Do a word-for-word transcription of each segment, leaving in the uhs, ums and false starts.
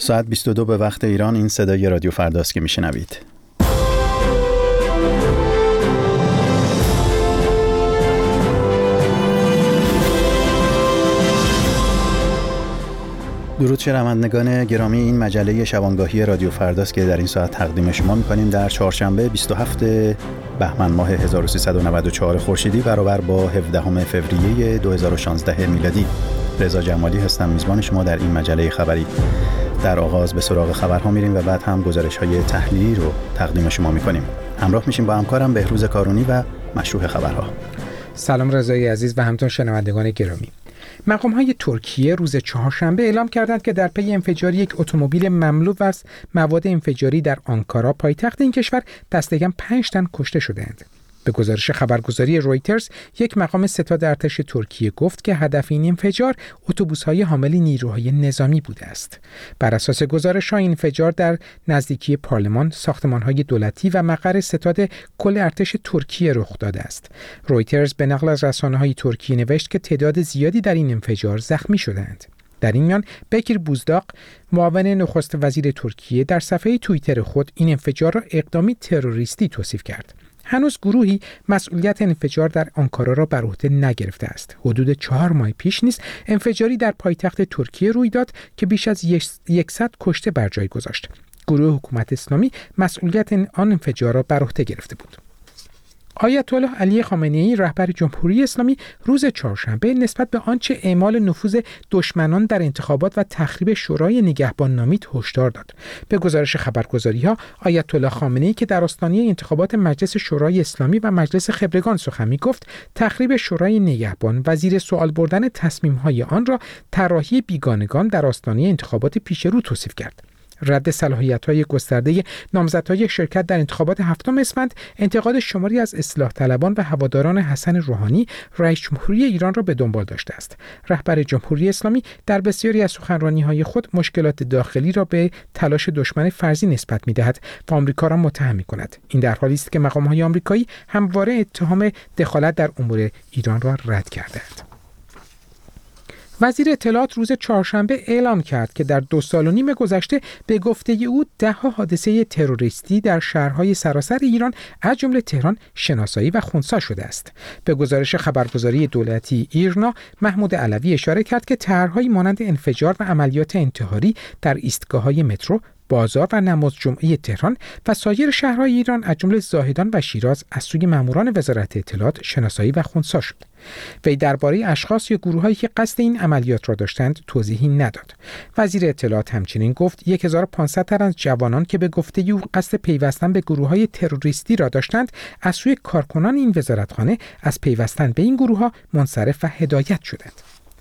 ساعت بیست و دو به وقت ایران. این صدای رادیو فرداست که میشنوید. درود شنوندگان گرامی، این مجله شبانگاهی رادیو فرداست که در این ساعت تقدیم شما می‌کنیم در چهارشنبه بیست و هفتم بهمن ماه هزار و سیصد و نود و چهار خورشیدی برابر با هفدهم فوریه دو هزار و شانزده میلادی. رضا جمالی هستم، میزبان شما در این مجله خبری. در آغاز به سراغ خبرها میریم و بعد هم گزارش‌های تحلیلی رو تقدیم شما می‌کنیم. همراه میشیم با همکارم بهروز کارونی و مشروح خبرها. سلام رضای عزیز و همچنین شنوندگان گرامی. مقام‌های ترکیه روز چهارشنبه اعلام کردند که در پی انفجار یک اتومبیل مملو از مواد انفجاری در آنکارا پایتخت این کشور دست کم پنج تن کشته شدند. به گزارش خبرگزاری رویترز، یک مقام ستاد ارتش ترکیه گفت که هدف این انفجار اتوبوس‌های حامل نیروهای نظامی بوده است. بر اساس گزارش‌ها این انفجار در نزدیکی پارلمان، ساختمان‌های دولتی و مقر ستاد کل ارتش ترکیه رخ داده است. رویترز به نقل از رسانه‌های ترکیه نوشت که تعداد زیادی در این انفجار زخمی شدند. در این میان بکیر بوزداق، معاون نخست وزیر ترکیه، در صفحه توییتر خود این انفجار را اقدامی تروریستی توصیف کرد. هنوز گروهی مسئولیت انفجار در آنکارا را بر عهده نگرفته است. حدود چهار ماه پیش نیز انفجاری در پایتخت ترکیه روی داد که بیش از صد کشته بر جای گذاشت. گروه حکومت اسلامی مسئولیت آن انفجار را بر عهده گرفته بود. آیت الله علی خامنه‌ای رهبر جمهوری اسلامی روز چهارشنبه نسبت به آنچه اعمال نفوذ دشمنان در انتخابات و تخریب شورای نگهبان نامید هشدار داد. به گزارش خبرگزاری‌ها، آیت الله خامنه‌ای که در آستانه انتخابات مجلس شورای اسلامی و مجلس خبرگان سخن می‌گفت، تخریب شورای نگهبان و زیر سوال بردن تصمیم‌های آن را طراحی بیگانگان در آستانه انتخابات پیش رو توصیف کرد. رد صلاحیت‌های گسترده نامزدهای شرکت در انتخابات هفتم اسفند انتقاد شماری از اصلاح طلبان و هواداران حسن روحانی رئیس جمهوری ایران را به دنبال داشته است. رهبر جمهوری اسلامی در بسیاری از سخنرانی‌های خود مشکلات داخلی را به تلاش دشمن فرضی نسبت می‌دهد و آمریکا را متهم می‌کند. این در حالی است که مقام‌های آمریکایی همواره اتهام دخالت در امور ایران را رد کرده‌اند. وزیر اطلاعات روز چهارشنبه اعلام کرد که در دو سال و نیم گذشته به گفته او ده ها حادثه تروریستی در شهرهای سراسر ایران از جمله تهران شناسایی و خنثی شده است. به گزارش خبرگزاری دولتی ایرنا، محمود علوی اشاره کرد که طرح‌هایی مانند انفجار و عملیات انتحاری در ایستگاه‌های مترو، بازار و نماز جمعه تهران و سایر شهرهای ایران از جمله زاهدان و شیراز از سوی ماموران وزارت اطلاعات شناسایی و خنثی شد. وی درباره اشخاص یا گروه‌هایی که قصد این عملیات را داشتند توضیحی نداد. وزیر اطلاعات همچنین گفت هزار و پانصد تن از جوانان که به گفته او قصد پیوستن به گروه‌های تروریستی را داشتند از سوی کارکنان این وزارتخانه از پیوستن به این گروه‌ها منصرف و هدایت شدند.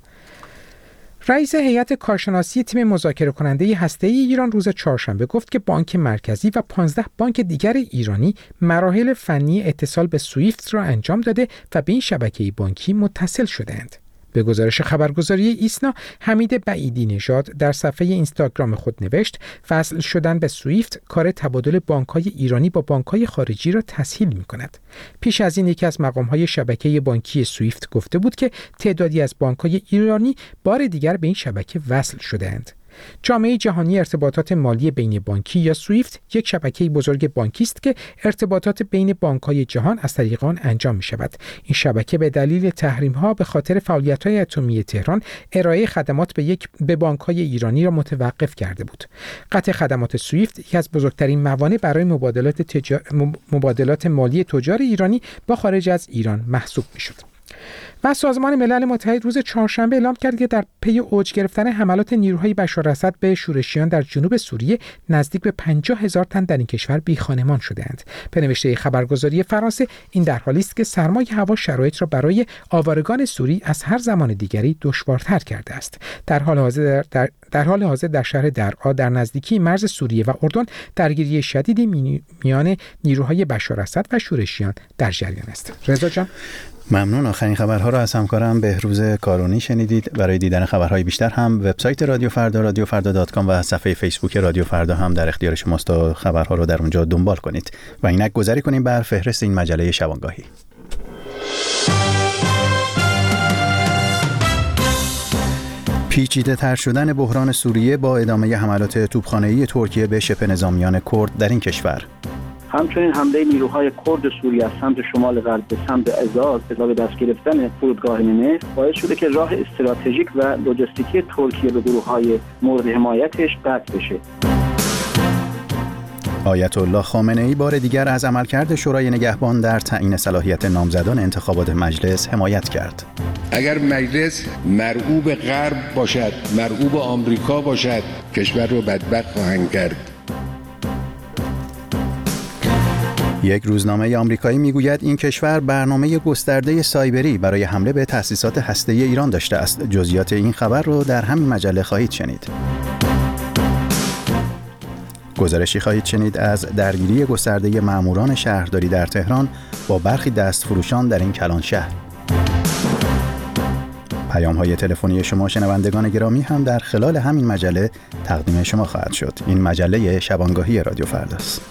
رئیس هیئت کارشناسی تیم مذاکره کننده هسته‌ای ایران روز چهارشنبه گفت که بانک مرکزی و پانزده بانک دیگر ایرانی مراحل فنی اتصال به سویفت را انجام داده و به این شبکه بانکی متصل شدند. به گزارش خبرگزاری ایسنا، حمید بعیدی نژاد در صفحه اینستاگرام خود نوشت وصل شدن به سویفت کار تبادل بانک‌های ایرانی با بانک‌های خارجی را تسهیل می‌کند. پیش از این یکی از مقام‌های شبکه بانکی سویفت گفته بود که تعدادی از بانک‌های ایرانی بار دیگر به این شبکه وصل شده‌اند. جامعه جهانی ارتباطات مالی بین بانکی یا سویفت یک شبکه بزرگ بانکی است که ارتباطات بین بانک‌های جهان از طریق آن انجام می‌شود. این شبکه به دلیل تحریم‌ها به خاطر فعالیت‌های اتمی تهران ارائه خدمات به یک به بانک‌های ایرانی را متوقف کرده بود. قطع خدمات سویفت یکی از بزرگترین موانع برای مبادلات تجار... مبادلات مالی تجار ایرانی با خارج از ایران محسوب می‌شد. و سازمان ملل متحد روز چهارشنبه اعلام کرد که در پی اوج گرفتن حملات نیروهای بشار اسد به شورشیان در جنوب سوریه نزدیک به پنجاه هزار تن در این کشور بیخانمان شده‌اند. به نوشته خبرگزاری فرانسه، این در حالی است که سرمای هوا شرایط را برای آوارگان سوری از هر زمان دیگری دشوارتر کرده است. در حال حاضر در, در حال حاضر در شهر درعا در نزدیکی مرز سوریه و اردن درگیری شدیدی میان نیروهای بشار اسد و شورشیان در جریان است. رضا جان، ممنون. آخرین خبرها را از همکارم بهروز کارونی شنیدید. برای دیدن خبرهای بیشتر هم وبسایت رادیو فردا رادیو فردا دات کام و صفحه فیسبوک رادیو فردا هم در اختیار شماست تا خبرها رو در اونجا دنبال کنید. و اینک گذاری کنیم بر فهرست این مجله شبانگاهی. پیچیده تر شدن بحران سوریه با ادامه حملات توپخانه‌ای ترکیه به شبه نظامیان کرد در این کشور. همچنین حمله نیروهای کرد سوریه از سمت شمال غرب به سمت ازاز به دست گرفتن فرودگاه منف باعث شده که راه استراتژیک و لوجستیکی ترکیه به گروه‌های مورد حمایتش قطع بشه. آیت الله خامنه‌ای بار دیگر از عملکرد شورای نگهبان در تعیین صلاحیت نامزدان انتخابات مجلس حمایت کرد. اگر مجلس مرعوب غرب باشد، مرعوب آمریکا باشد، کشور رو بدبخت خواهند کرد. یک روزنامه آمریکایی میگوید این کشور برنامه گسترده سایبری برای حمله به تأسیسات هسته‌ای ایران داشته است. جزئیات این خبر رو در همین مجله خواهید شنید. گزارشی خواهید شنید از درگیری گسترده ماموران شهرداری در تهران با برخی دستفروشان در این کلان شهر. پیام‌های تلفنی شما شنوندگان گرامی هم در خلال همین مجله تقدیم شما خواهد شد. این مجله شبانگاهی رادیو فرداست.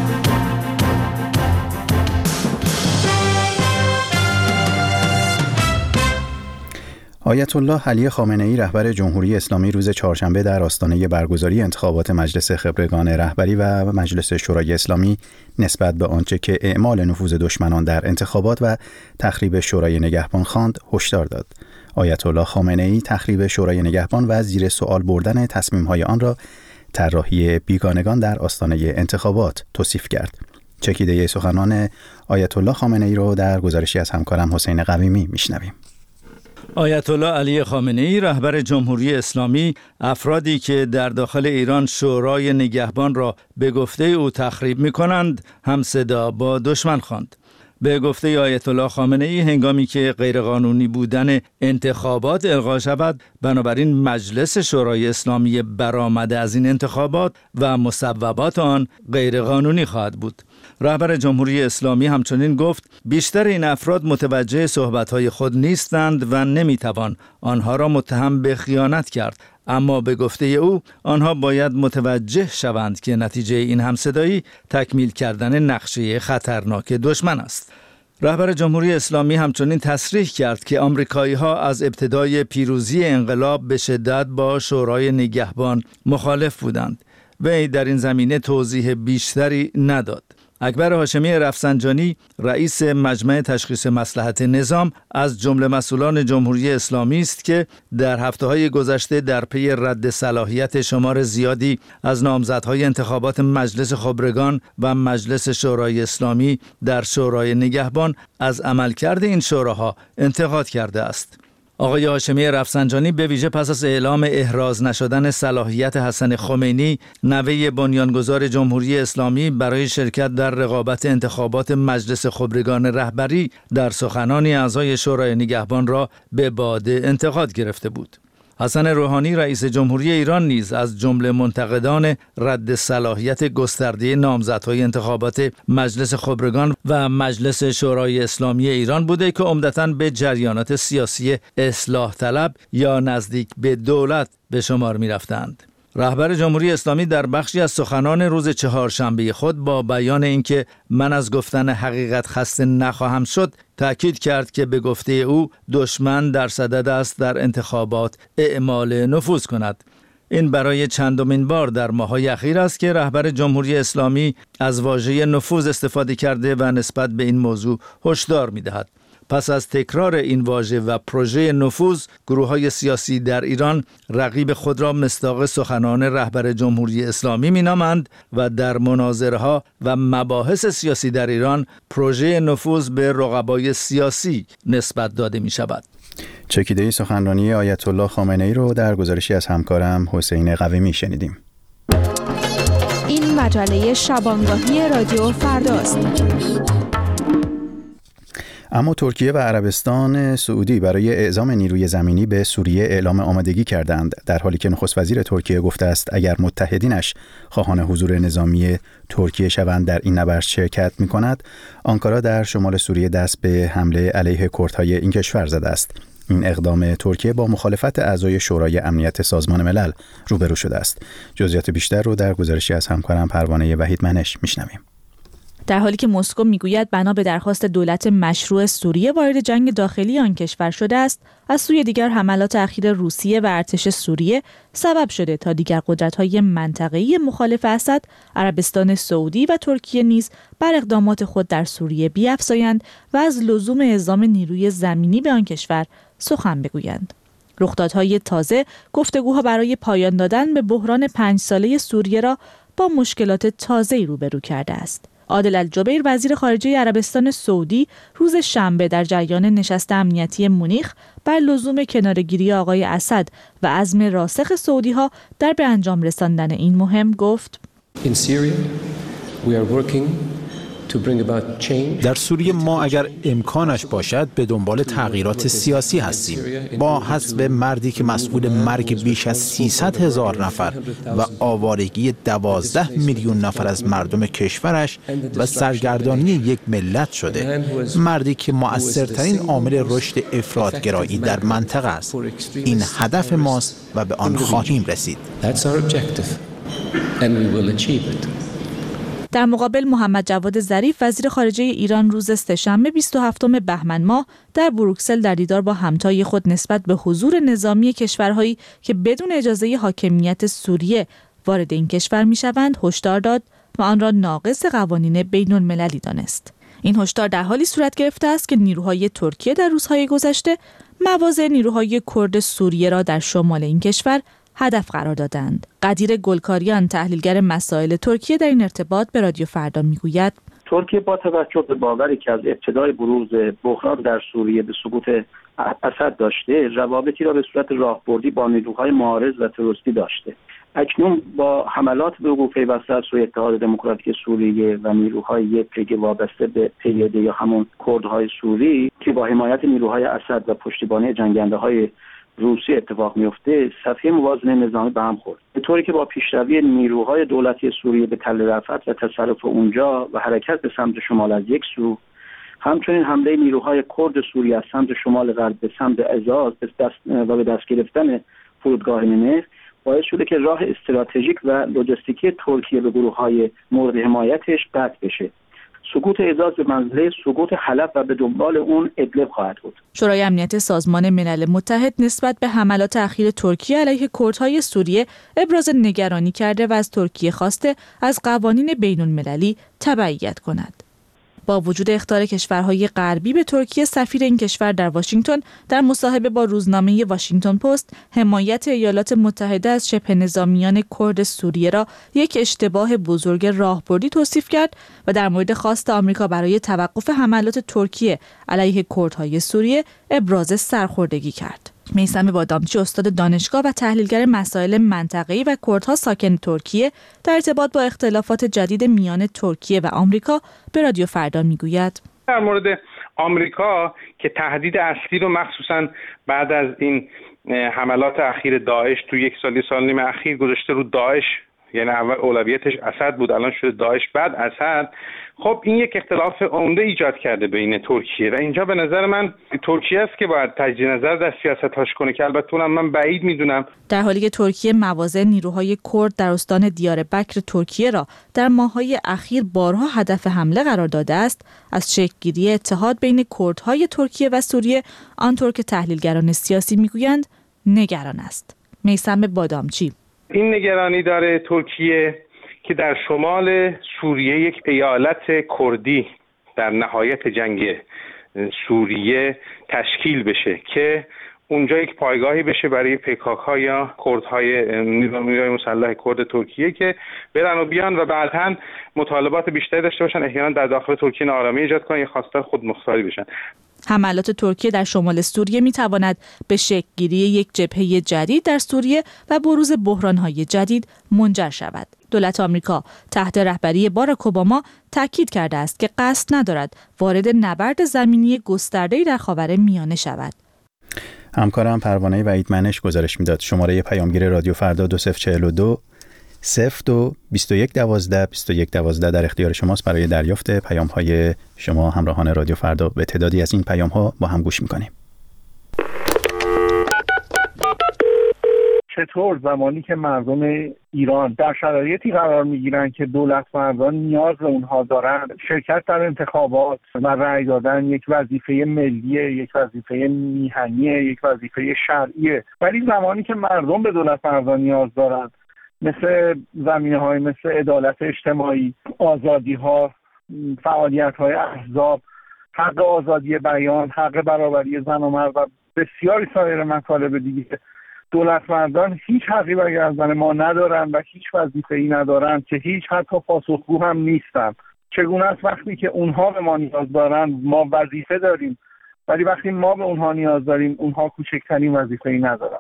آیت الله علی خامنه‌ای رهبر جمهوری اسلامی روز چهارشنبه در آستانه برگزاری انتخابات مجلس خبرگان رهبری و مجلس شورای اسلامی نسبت به آنچه که اعمال نفوذ دشمنان در انتخابات و تخریب شورای نگهبان خواند هشدار داد. آیت الله خامنه‌ای تخریب شورای نگهبان و زیر سوال بردن تصمیم‌های آن را طراحی بیگانگان در آستانه انتخابات توصیف کرد. چکیده سخنان آیت الله خامنه‌ای را در گزارشی از همکارم حسین قویمی میشنویم. آیت الله علی خامنه‌ای رهبر جمهوری اسلامی افرادی که در داخل ایران شورای نگهبان را به گفته او تخریب می‌کنند همصدا با دشمن خواند. به گفته آیت الله خامنه‌ای هنگامی که غیرقانونی بودن انتخابات الغا شود، بنابراین مجلس شورای اسلامی برآمده از این انتخابات و مصوبات آن غیرقانونی خواهد بود. رهبر جمهوری اسلامی همچنین گفت بیشتر این افراد متوجه صحبت‌های خود نیستند و نمی‌توان آنها را متهم به خیانت کرد، اما به گفته او آنها باید متوجه شوند که نتیجه این همصدایی تکمیل کردن نقشه خطرناک دشمن است. رهبر جمهوری اسلامی همچنین تصریح کرد که آمریکایی‌ها از ابتدای پیروزی انقلاب به شدت با شورای نگهبان مخالف بودند. وی در این زمینه توضیح بیشتری نداد. اکبر هاشمی رفسنجانی رئیس مجمع تشخیص مصلحت نظام از جمله مسئولان جمهوری اسلامی است که در هفته‌های گذشته در پی رد صلاحیت شمار زیادی از نامزدهای انتخابات مجلس خبرگان و مجلس شورای اسلامی در شورای نگهبان از عملکرد این شوراها انتقاد کرده است. آقای هاشمی رفسنجانی به ویژه پس از اعلام احراز نشدن صلاحیت حسن خمینی نوه بنیانگذار جمهوری اسلامی برای شرکت در رقابت انتخابات مجلس خبرگان رهبری در سخنانی اعضای شورای نگهبان را به باده انتقاد گرفته بود. حسن روحانی رئیس جمهوری ایران نیز از جمله منتقدان رد صلاحیت گسترده نامزدهای انتخابات مجلس خبرگان و مجلس شورای اسلامی ایران بوده که عمدتاً به جریانات سیاسی اصلاح طلب یا نزدیک به دولت به شمار می رفتند. رهبر جمهوری اسلامی در بخشی از سخنان روز چهارشنبه خود با بیان اینکه من از گفتن حقیقت خسته نخواهم شد تأکید کرد که به گفته او دشمن در صدد است در انتخابات اعمال نفوذ کند. این برای چندمین بار در ماه‌های اخیر است که رهبر جمهوری اسلامی از واژه نفوذ استفاده کرده و نسبت به این موضوع هشدار می‌دهد. پس از تکرار این واژه و پروژه نفوذ، گروه‌های سیاسی در ایران رقیب خود را مصداق سخنان رهبر جمهوری اسلامی می‌نامند و در مناظره‌ها و مباحث سیاسی در ایران پروژه نفوذ به رقبای سیاسی نسبت داده می‌شود. چکیده سخنرانی آیت الله خامنه‌ای رو در گزارشی از همکارم حسین قویمی شنیدیم. این مجله شبانگاهی رادیو فرداست. اما ترکیه و عربستان سعودی برای اعزام نیروی زمینی به سوریه اعلام آمادگی کردند، در حالی که نخست وزیر ترکیه گفته است اگر متحدینش خواهان حضور نظامی ترکیه شوند در این نبرد شرکت می‌کند. آنکارا در شمال سوریه دست به حمله علیه کردهای این کشور زده است. این اقدام ترکیه با مخالفت اعضای شورای امنیت سازمان ملل روبرو شده است. جزئیات بیشتر رو در گزارشی از همکارم پروانه وحید منش میشنویم. در حالی که مسکو میگوید بنا به درخواست دولت مشروع سوریه وارد جنگ داخلی آن کشور شده است، از سوی دیگر حملات اخیر روسیه و ارتش سوریه سبب شده تا دیگر قدرت‌های منطقه‌ای مخالف اسد، عربستان سعودی و ترکیه نیز بر اقدامات خود در سوریه بیفزایند و از لزوم اعزام نیروی زمینی به آن کشور سخن بگویند. رخدادهای تازه گفتگوها برای پایان دادن به بحران پنج ساله سوریه را با مشکلات تازه‌ای روبرو کرده است. عادل الجبیر وزیر خارجه عربستان سعودی روز شنبه در جریان نشست امنیتی مونیخ بر لزوم کناره‌گیری آقای اسد و عزم راسخ سعودی‌ها در به انجام رساندن این مهم گفت: In Syria, we are working در سوریه ما اگر امکانش باشد به دنبال تغییرات سیاسی هستیم. با حذف مردی که مسئول مرگ بیش از سیصد هزار نفر و آوارگی دوازده میلیون نفر از مردم کشورش و سرگردانی یک ملت شده، مردی که مؤثرترین عامل رشد افراط‌گرایی در منطقه است. این هدف ماست و به آن خواهیم رسید. در مقابل محمد جواد ظریف وزیر خارجه ایران روز سه‌شنبه بیست و هفتم بهمن ماه در بروکسل در دیدار با همتای خود نسبت به حضور نظامی کشورهایی که بدون اجازه حاکمیت سوریه وارد این کشور میشوند هشدار داد و آن را ناقض قوانین بین‌المللی دانست. این هشدار در حالی صورت گرفته است که نیروهای ترکیه در روزهای گذشته مواضع نیروهای کرد سوریه را در شمال این کشور هدف قرار دادند. قدیر گلکاریان تحلیلگر مسائل ترکیه در این ارتباط به رادیو فردا میگوید: ترکیه با توجه به باوری که از ابتدای بروز بحران در سوریه به سقوط اسد داشته، روابطی را به صورت راهبردی با نیروهای معارض و تروریستی داشته. اکنون با حملات به وقوع پیوسته از سوی اتحاد دموکراتیک سوریه و نیروهای یپگ وابسته به پی‌ی‌دی یا همون کردهای سوری که با حمایت نیروهای اسد و پشتیبانی جنگنده‌های روسیه اتفاق میفته، صفحه موازنه نظامی به هم خورد، به طوری که با پیشروی نیروهای دولتی سوریه به تل رفعت و تصرف اونجا و حرکت به سمت شمال از یک سو، همچنین حمله نیروهای کرد سوریه از سمت شمال غرب به سمت ازاز دست و به دست گرفتن فرودگاه منف باعث شده که راه استراتژیک و لوجستیکی ترکیه به گروه‌های مورد حمایتش قطع بشه. سقوط ازاز به منزله سقوط حلب و به دنبال اون ادلب خواهد بود. شورای امنیت سازمان ملل متحد نسبت به حملات اخیر ترکیه علیه کردهای سوریه ابراز نگرانی کرده و از ترکیه خواسته از قوانین بین‌المللی تبعیت کند. با وجود اخطار کشورهای غربی به ترکیه، سفیر این کشور در واشنگتن در مصاحبه با روزنامه واشنگتن پست حمایت ایالات متحده از شبه نظامیان کرد سوریه را یک اشتباه بزرگ راهبردی توصیف کرد و در مورد خواست آمریکا برای توقف حملات ترکیه علیه کردهای سوریه ابراز سرخوردگی کرد. میثم بادامچی استاد دانشگاه و تحلیلگر مسائل منطقه‌ای و کردها ساکن ترکیه در ارتباط با اختلافات جدید میان ترکیه و آمریکا به رادیو فردا میگوید: در مورد آمریکا که تهدید اصلی رو مخصوصاً بعد از این حملات اخیر داعش تو یک سالی سال نیم اخیر گذاشته رو داعش، یعنی اول اولویتش اسد بود، الان شده داعش بعد اسد. خب این یک اختلاف عمده ایجاد کرده بین ترکیه و اینجا به نظر من ترکیه است که باید تجدید نظر در سیاست‌هاش کنه که البته اونم من بعید میدونم. در حالی که ترکیه مواضع نیروهای کرد در استان دیاربکر ترکیه را در ماه‌های اخیر بارها هدف حمله قرار داده است، از شکل‌گیری اتحاد بین کردهای ترکیه و سوریه آنطور که تحلیلگران سیاسی میگویند نگران است. میثم بادامچی: این نگرانی داره ترکیه که در شمال سوریه یک ایالت کردی در نهایت جنگ سوریه تشکیل بشه که اونجا یک پایگاهی بشه برای پیکاک‌ها یا کردهای نیروهای مسلح کرد ترکیه که برن و بیان و بعداً مطالبات بیشتری داشته باشن، احیانا در داخل ترکیه ناآرامی ایجاد کنن یا خواستار خودمختاری بشن. حملات ترکیه در شمال سوریه می تواند به شکل‌گیری یک جبهه جدید در سوریه و بروز بحران‌های جدید منجر شود. دولت آمریکا تحت رهبری باراک اوباما تاکید کرده است که قصد ندارد وارد نبرد زمینی گسترده‌ای در خاورمیانه شود. همکارم پروانه وحیدمنش گزارش میداد. شماره پیامگیر رادیو فردا دو صفر چهل و دو صفر دو بیست و یک دوازده بیست و یک دوازده در اختیار شماست برای دریافت پیام‌های شما همراهان رادیو فردا. به تعدادی از این پیام‌ها با هم گوش می‌کنیم. چطور زمانی که مردم ایران در شرایطی قرار میگیرن که دولتمردان نیاز به اونها دارن، شرکت در انتخابات و رأی دادن یک وظیفه ملیه، یک وظیفه میهنیه، یک وظیفه شرعیه، ولی زمانی که مردم به دولتمردان نیاز دارن، مثل زمینه‌های مثل عدالت اجتماعی، آزادی‌ها، فعالیت‌های احزاب، حق آزادی بیان، حق برابری زن و مرد و بسیاری سایر مطالب دیگه، دولتمردان هیچ حقی به گردن ما ندارن و هیچ وظیفه‌ای ندارن که هیچ حتی پاسخگو هم نیستن. چگونه است وقتی که اونها به ما نیاز دارن ما وظیفه داریم، ولی وقتی ما به اونها نیاز داریم اونها کوچکترین وظیفه‌ای ندارن.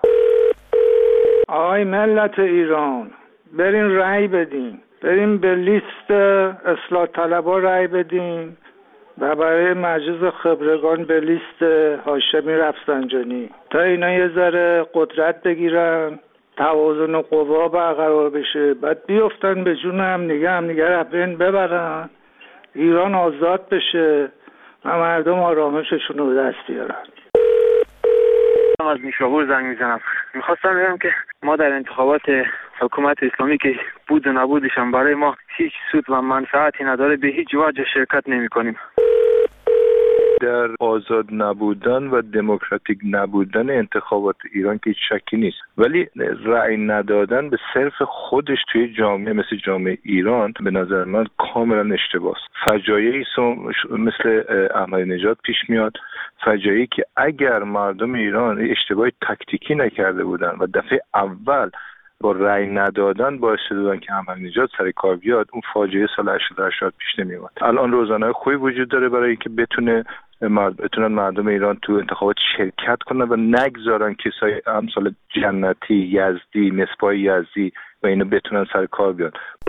آی ملت ایران، برین رأی بدین، برین به لیست اصلاح طلبا رأی بدین و برای مجلس خبرگان به لیست هاشمی رفسنجانی، تا اینا یه ذره قدرت بگیرن، توازن قوا برقرار بشه، بعد بیفتن به جون هم دیگه هم دیگه رو بین ببرن، ایران آزاد بشه و مردم آرامششون رو به دست بیارن. از نیشابور زنگ میزنم. میخواستم بگم که ما در انتخابات حکومت اسلامی که بود و نبودشان برای ما هیچ سود و منفعتی نداره، به هیچ وجه شرکت نمی کنیم. در آزاد نبودن و دموکراتیک نبودن انتخابات ایران که هیچ شکی نیست، ولی رأی ندادن به صرف خودش توی جامعه مثل جامعه ایران به نظر من کاملا اشتباهه. فجایعی مثل احمدی نژاد پیش میاد، فجایعی که اگر مردم ایران اشتباه تاکتیکی نکرده بودن و دفعه اول با رأی ندادن باعث شدن که احمدی نژاد سر کار بیاد، اون فاجعه سال هشتاد و هشت پیش نمی اومد. الان روزنامه خوبی وجود داره برای اینکه بتونه مرد بتونن مردم ایران تو انتخابات شرکت کنن و نگذارن کسای امثال جنتی، یزدی، مصباح یزدی و اینو بتونن سر کار بیان.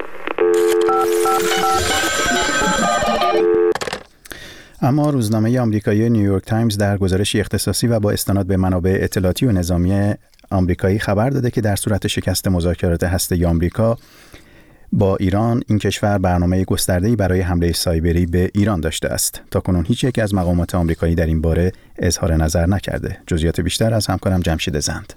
اما روزنامه آمریکایی نیویورک تایمز در گزارشی اختصاصی و با استناد به منابع اطلاعاتی و نظامی آمریکایی خبر داده که در صورت شکست مذاکرات هسته‌ای آمریکا با ایران، این کشور برنامه گسترده‌ای برای حمله سایبری به ایران داشته است. تاکنون هیچ یک از مقامات آمریکایی در این باره اظهار نظر نکرده. جزئیات بیشتر از همکارم جمشید زند.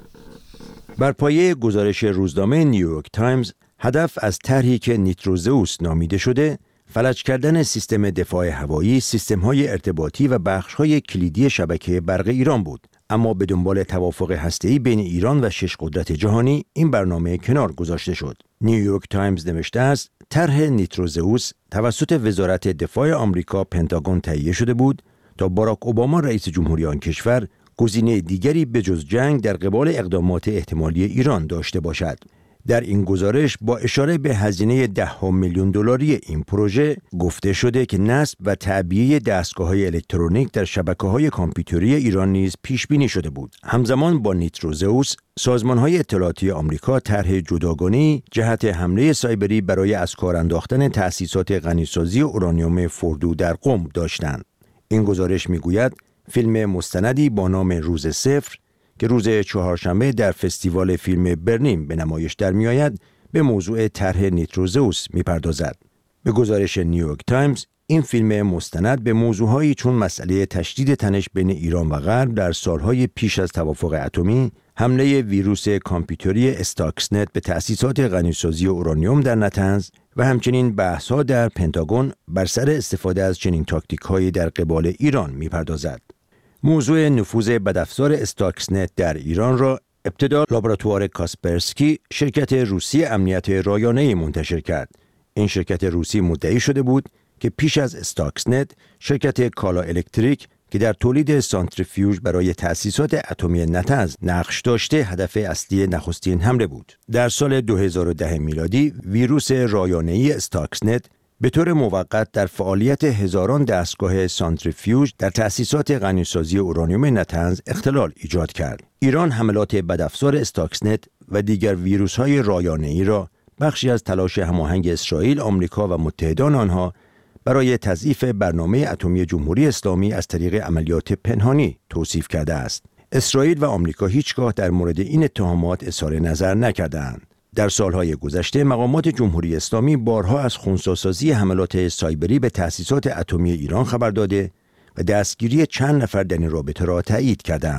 بر پایه گزارش روزنامه نیویورک تایمز، هدف از طرحی که نیتروزئوس نامیده شده، فلج کردن سیستم دفاع هوایی، سیستم‌های ارتباطی و بخش‌های کلیدی شبکه برق ایران بود. اما به دنبال توافق هسته‌ای بین ایران و شش قدرت جهانی این برنامه کنار گذاشته شد. نیویورک تایمز نوشته است طرح نیتروزئوس توسط وزارت دفاع آمریکا پنتاگون تهیه شده بود تا باراک اوباما رئیس جمهوری آن کشور گزینه دیگری به جز جنگ در قبال اقدامات احتمالی ایران داشته باشد. در این گزارش با اشاره به هزینه ده میلیون دلاری این پروژه گفته شده که نصب و تعبیه دستگاه‌های الکترونیک در شبکه‌های کامپیوتری ایران نیز پیش بینی شده بود. همزمان با نیتروزئوس، سازمان‌های اطلاعاتی آمریکا طرح جداگانه‌ای جهت حمله سایبری برای از کار انداختن تأسیسات غنیسازی اورانیوم فوردو در قم داشتند. این گزارش می‌گوید فیلم مستندی با نام روز صفر که روز چهارشنبه در فستیوال فیلم برلین به نمایش در می‌آید، به موضوع طرح نیتروزئوس می‌پردازد. به گزارش نیویورک تایمز، این فیلم مستند به موضوعهایی چون مسئله تشدید تنش بین ایران و غرب در سالهای پیش از توافق اتمی، حمله ویروس کامپیوتری استاکسنت به تأسیسات غنیسازی اورانیوم در نتنز و همچنین بحث‌ها در پنتاگون بر سر استفاده از چنین تاکتیک‌هایی در قبال ایران می‌پردازد. موضوع نفوذ بدافزار استاکسنت در ایران را ابتدا لابراتوار کاسپرسکی، شرکت روسی امنیت رایانه‌ای منتشر کرد. این شرکت روسی مدعی شده بود که پیش از استاکسنت، شرکت کالا الکتریک که در تولید سانتریفیوژ برای تأسیسات اتمی نتنز نقش داشته، هدف اصلی نخستین حمله بود. در سال دو هزار و ده میلادی، ویروس رایانه‌ای استاکسنت به طور موقت در فعالیت هزاران دستگاه سانتریفیوژ در تأسیسات غنیسازی اورانیوم نتنز اختلال ایجاد کرد. ایران حملات بدافزار استاکسنت و دیگر ویروس‌های رایانه‌ای را بخشی از تلاش هماهنگ اسرائیل، آمریکا و متحدان آنها برای تضعیف برنامه اتمی جمهوری اسلامی از طریق عملیات پنهانی توصیف کرده است. اسرائیل و آمریکا هیچگاه در مورد این اتهامات اظهار نظر نکردند. در سالهای گذشته مقامات جمهوری اسلامی بارها از خنثی‌سازی حملات سایبری به تأسیسات اتمی ایران خبر داده و دستگیری چند نفر در این رابطه را تایید کردند.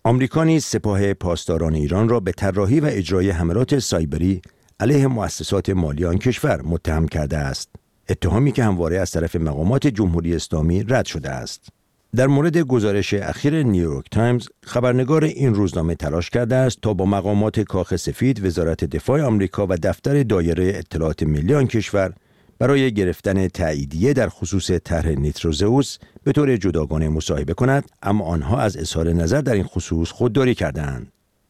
آمریکا نیز سپاه پاسداران ایران را به طراحی و اجرای حملات سایبری علیه مؤسسات مالی آن کشور متهم کرده است. اتهامی که همواره از طرف مقامات جمهوری اسلامی رد شده است. در مورد گزارش اخیر نیویورک تایمز، خبرنگار این روزنامه تلاش کرده است تا با مقامات کاخ سفید، وزارت دفاع آمریکا و دفتر دایره اطلاعات ملی آن کشور برای گرفتن تاییدیه در خصوص طرح نیتروزئوس به طور جداگانه مصاحبه کند، اما آنها از اظهار نظر در این خصوص خودداری کردند.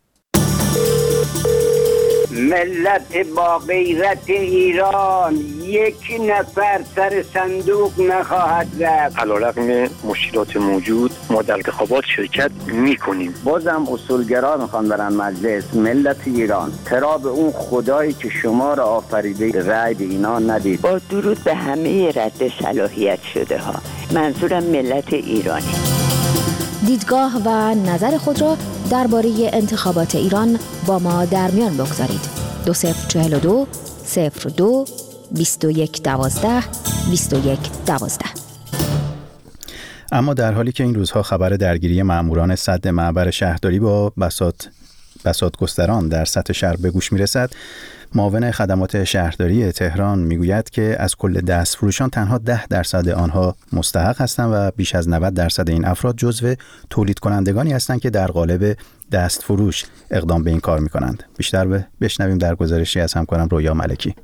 ملت با غیرت ایران یک نفر سر صندوق نخواهد رفت. علیرغم مشکلات موجود ما در انتخابات شرکت میکنیم. بازم اصولگرا میخوان برن مجلس. ملت ایران ترا به اون خدایی که شما را آفریده رأی به اینا ندید. با درود به همه رد صلاحیت شده ها، منظورم ملت ایرانی. دیدگاه و نظر خود را درباره انتخابات ایران با ما در میان بگذارید. دو صفر چهل و دو صفر دو بیست و یک دوازده بیست و یک دوازده. اما در حالی که این روزها خبر درگیری مأموران سد معبر شهرداری با بساط بساطگستران در سطح شهر به گوش میرسد، معاون خدمات شهرداری تهران میگوید که از کل دستفروشان تنها ده درصد آنها مستحق هستند و بیش از نود درصد این افراد جزو تولید کنندگانی هستند که در قالب دستفروش اقدام به این کار میکنند. بیشتر بشنویم در گزارشی از همکارم رویا ملکی.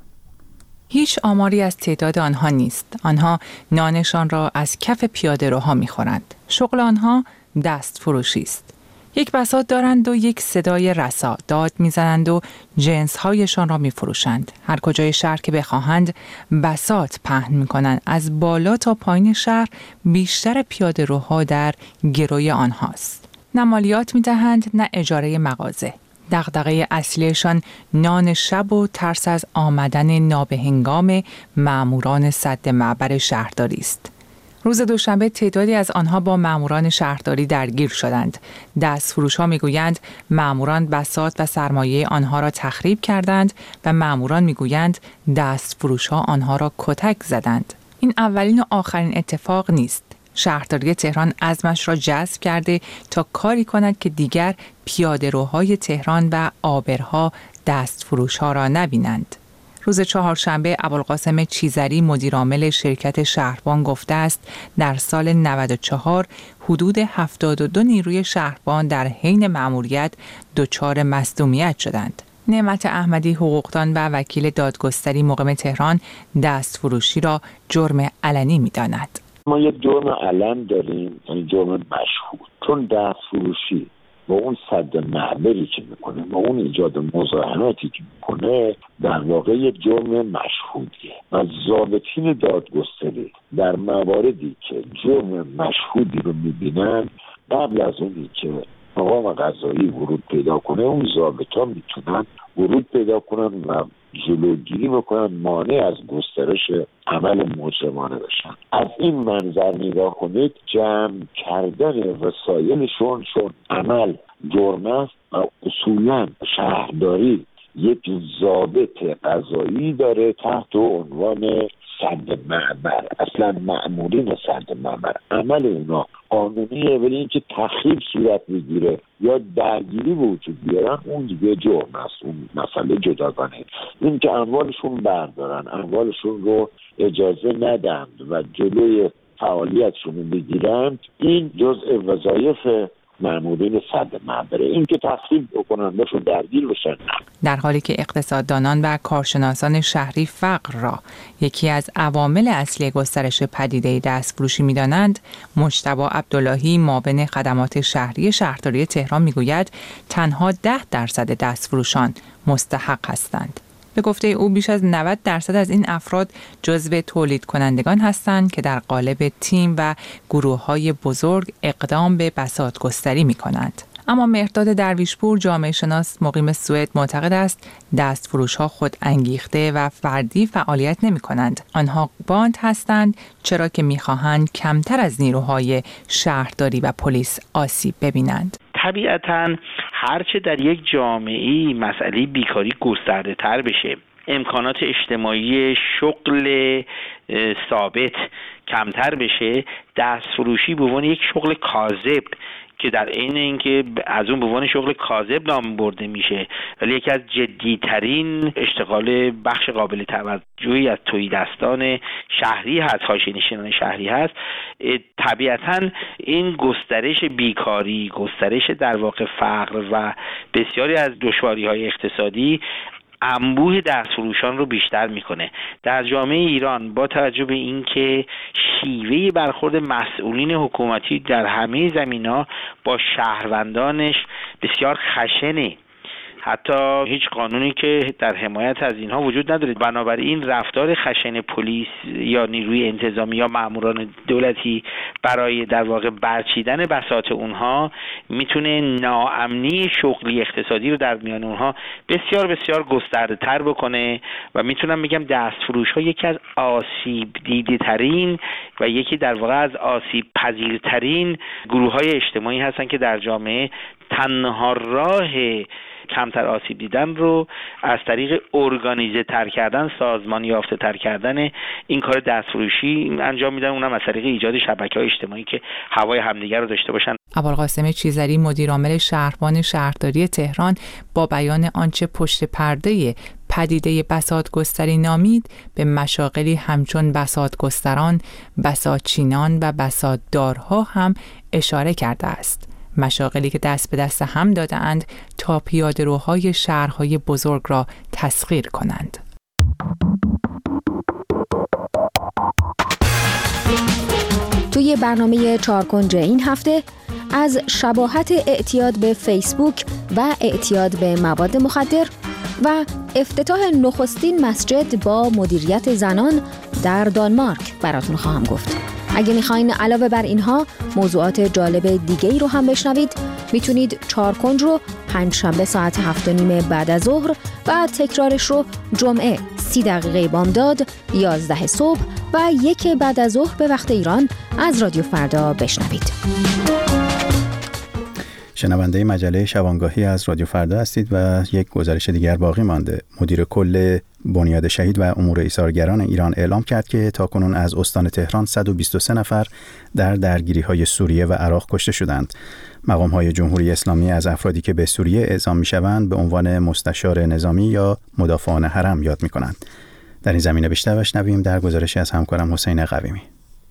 هیچ آماری از تعداد آنها نیست. آنها نانشان را از کف پیاده‌روها میخورند. شغل آنها دستفروشی است. یک بساط دارند و یک صدای رسا، داد میزنند و جنسهایشان را میفروشند. هر کجای شهر که بخواهند بساط پهن میکنند. از بالا تا پایین شهر بیشتر پیاده‌روها در گروی آنهاست. نه مالیات میدهند نه اجاره مغازه. دغدغه اصلیشان نان شب و ترس از آمدن نابهنگام مأموران سد معبر شهرداری است. روز دوشنبه تعدادی از آنها با مأموران شهرداری درگیر شدند. دستفروش‌ها میگویند مأموران بساط و سرمایه آنها را تخریب کردند و مأموران میگویند دستفروش‌ها آنها را کتک زدند. این اولین و آخرین اتفاق نیست. شهرداری تهران عزمش را جذب کرده تا کاری کند که دیگر پیاده‌روهای تهران و آبرها دستفروش‌ها را نبینند. روز چهارشنبه ابوالقاسم چیزری مدیرعامل شرکت شهربان گفته است در سال نود و چهار حدود هفتاد و دو نیروی شهربان در حین مأموریت دچار مصدومیت شدند. نعمت احمدی حقوقدان و وکیل دادگستری مقیم تهران دستفروشی را جرم علنی می‌داند. ما یک جرم علن داریم، یعنی جرم مشهود، چون دستفروشی با اون سد معبری که میکنه، با اون ایجاد مزاحمتی که میکنه، در واقع یک جرم مشهودیه و ضابطین دادگستری در مواردی که جرم مشهودی رو میبینن، قبل از اونی که مقام قضایی ورود پیدا کنه، اون ضابطا میتونن ورود پیدا کنن و جلوگیری بکنن، مانع از گسترش عمل مجرمانه بشن. از این منظر نگاه کنید، جمع کردن وسایلشون چون عمل جرم است و اصولا شهرداری یک ضابط قضایی داره تحت عنوان سد معبر. اصلا مأمورین سد معبر عمل اونا قانونیه، ولی اینکه تخریب صورت میگیره یا درگیری به وجود بیارن اون دیگه جرم است، اون مسئله جداگانه. این که اموالشون بردارن، اموالشون رو اجازه ندن و جلوی فعالیتشون رو بگیرن، این جزء وظایف مأمورین سد معبره. این که تخریب بکنن باشون درگیر بشن. در حالی که اقتصاددانان و کارشناسان شهری فقر را یکی از عوامل اصلی گسترش پدیده دستفروشی می‌دانند، مجتبی عبداللهی معاون خدمات شهری شهرداری تهران میگوید تنها ده درصد دستفروشان مستحق هستند. به گفته او بیش از نود درصد از این افراد جزو تولید کنندگان هستند که در قالب تیم و گروه‌های بزرگ اقدام به بساط‌گستری می‌کنند. اما مهرداد درویشپور جامعه شناس مقیم سوئد معتقد است دستفروش‌ها خود انگیخته و فردی فعالیت نمی‌کنند. آنها باند هستند چرا که می‌خواهند کمتر از نیروهای شهرداری و پلیس آسیب ببینند. طبیعتاً هرچه در یک جامعه‌ای مسئله بیکاری گسترده تر بشه، امکانات اجتماعی شغل ثابت کمتر بشه، دستفروشی به عنوان یک شغل کاذب که در عین اینکه از اون به عنوان شغل کاذب نام برده میشه، ولی یکی از جدیترین اشتغال بخش قابل توجهی از تهیدستان شهری هست، حاشیه‌نشینان شهری هست. طبیعتاً این گسترش بیکاری، گسترش در واقع فقر و بسیاری از دشواری‌های اقتصادی انبوه دستفروشان رو بیشتر میکنه. در جامعه ایران با توجه به اینکه شیوه برخورد مسئولین حکومتی در همه زمینه‌ها با شهروندانش بسیار خشنه، حتی هیچ قانونی که در حمایت از اینها وجود نداره. بنابراین رفتار خشن پلیس یا نیروی انتظامی یا ماموران دولتی برای در واقع برچیدن بساط اونها میتونه ناامنی شغلی اقتصادی رو در میان اونها بسیار بسیار گسترده تر بکنه و میتونم میگم دستفروش ها یکی از آسیب دیده ترین و یکی در واقع از آسیب پذیرترین گروه های اجتماعی هستن که در جامعه تنها راه کمتر آسیب دیدن رو از طریق ارگانیزه تر کردن، سازمانی یافته تر کردن این کار دستفروشی انجام میدن، اونم از طریق ایجاد شبکه‌های اجتماعی که هوای همدیگر رو داشته باشن. ابوالقاسم چیزری مدیرعامل شهربان شهرداری تهران با بیان آنچه پشت پرده پدیده بساط‌گستری نامید به مشاغلی همچون بساط‌گستران، بساطچینان و بساطدارها هم اشاره کرده است. مشاغلی که دست به دست هم داده‌اند تا پیاده‌روهای شهرهای بزرگ را تسخیر کنند. توی برنامه چارکنج این هفته از شباهت اعتیاد به فیسبوک و اعتیاد به مواد مخدر و افتتاح نخستین مسجد با مدیریت زنان در دانمارک براتون خواهم گفت. اگه میخواین علاوه بر اینها موضوعات جالب دیگه‌ای رو هم بشنوید، میتونید چارکنج رو پنجشنبه ساعت هفت و نیم بعد از ظهر و تکرارش رو جمعه سی دقیقه بامداد یازده صبح و یک بعد از ظهر به وقت ایران از رادیو فردا بشنوید. شنونده مجله شبانگاهی از رادیو فردا هستید و یک گزارش دیگر باقی مانده. مدیر کل بنیاد شهید و امور ایثارگران ایران اعلام کرد که تاکنون از استان تهران صد و بیست و سه نفر در درگیری‌های سوریه و عراق کشته شدند. مقام‌های جمهوری اسلامی از افرادی که به سوریه اعزام می‌شوند به عنوان مستشار نظامی یا مدافعان حرم یاد می‌کنند. در این زمینه بیشتر بشنویم در گزارشی از همکارم حسین قویمی.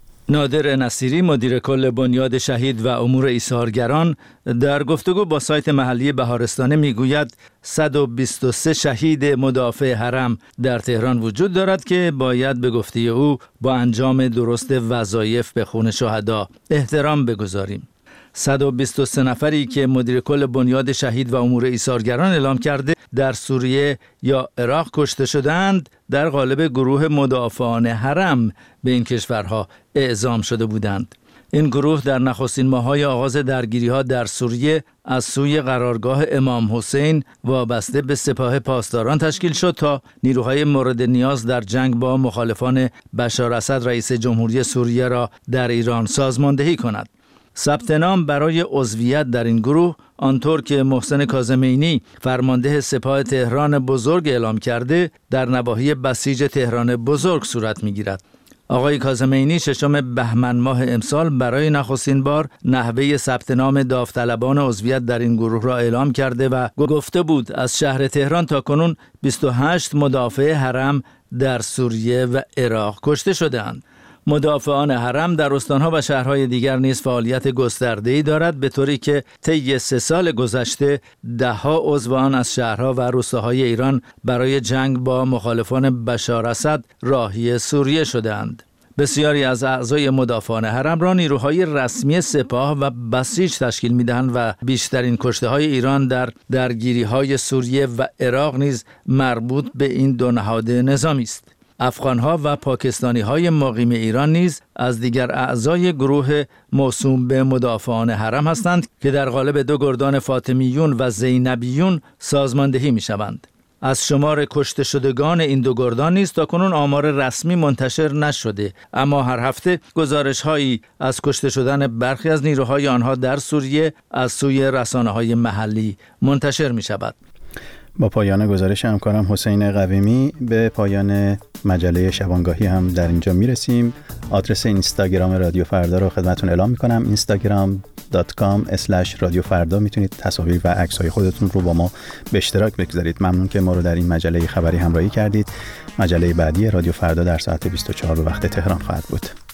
نادر نصیری مدیر کل بنیاد شهید و امور ایثارگران در گفتگو با سایت محلی بهارستانه میگوید صد و بیست و سه شهید مدافع حرم در تهران وجود دارد که باید به گفته او با انجام درست وظایف به خون شهدا احترام بگذاریم. صد و بیست و سه نفری که مدیر کل بنیاد شهید و امور ایثارگران اعلام کرده در سوریه یا عراق کشته شدند در قالب گروه مدافعان حرم به این کشورها اعزام شده بودند. این گروه در نخستین ماه‌های آغاز درگیری‌ها در سوریه از سوی قرارگاه امام حسین وابسته به سپاه پاسداران تشکیل شد تا نیروهای مورد نیاز در جنگ با مخالفان بشار اسد رئیس جمهوری سوریه را در ایران سازماندهی کند. ثبت نام برای عضویت در این گروه آنطور که محسن کاظمینی فرمانده سپاه تهران بزرگ اعلام کرده در نواحی بسیج تهران بزرگ صورت می‌گیرد. آقای کاظمینی ششم بهمن ماه امسال برای نخستین بار نحوه ثبت نام داوطلبان عضویت در این گروه را اعلام کرده و گفته بود از شهر تهران تاکنون بیست و هشت مدافع حرم در سوریه و عراق کشته شده‌اند. مدافعان حرم در استانها و شهرهای دیگر نیز فعالیت گسترده‌ای دارد، به طوری که طی سه سال گذشته ده‌ها عضو آن از شهرها و روستاهای ایران برای جنگ با مخالفان بشار اسد راهی سوریه شدند. بسیاری از اعضای مدافعان حرم را نیروهای رسمی سپاه و بسیج تشکیل می‌دهند و بیشترین کشته‌های ایران در درگیری‌های سوریه و عراق نیز مربوط به این دو نهاد نظامی است. افغان‌ها و پاکستانی‌های مقیم ایران نیز از دیگر اعضای گروه موسوم به مدافعان حرم هستند که در قالب دو گردان فاطمیون و زینبیون سازماندهی می‌شوند. از شمار کشته شدگان این دو گردان نیز تاکنون آمار رسمی منتشر نشده، اما هر هفته گزارش‌هایی از کشته شدن برخی از نیروهای آنها در سوریه از سوی رسانه‌های محلی منتشر می‌شود. با پایان گزارش همکارم حسین قویمی به پایان مجله شبانگاهی هم در اینجا میرسیم. آدرس اینستاگرام رادیو فردا رو خدمتتون اعلام میکنم. اینستاگرام دات کام اسلش رادیو فردا میتونید تصاویر و عکس‌های خودتون رو با ما به اشتراک بگذارید. ممنون که ما رو در این مجله خبری همراهی کردید. مجله بعدی رادیو فردا در ساعت بیست و چهار به وقت تهران خواهد بود.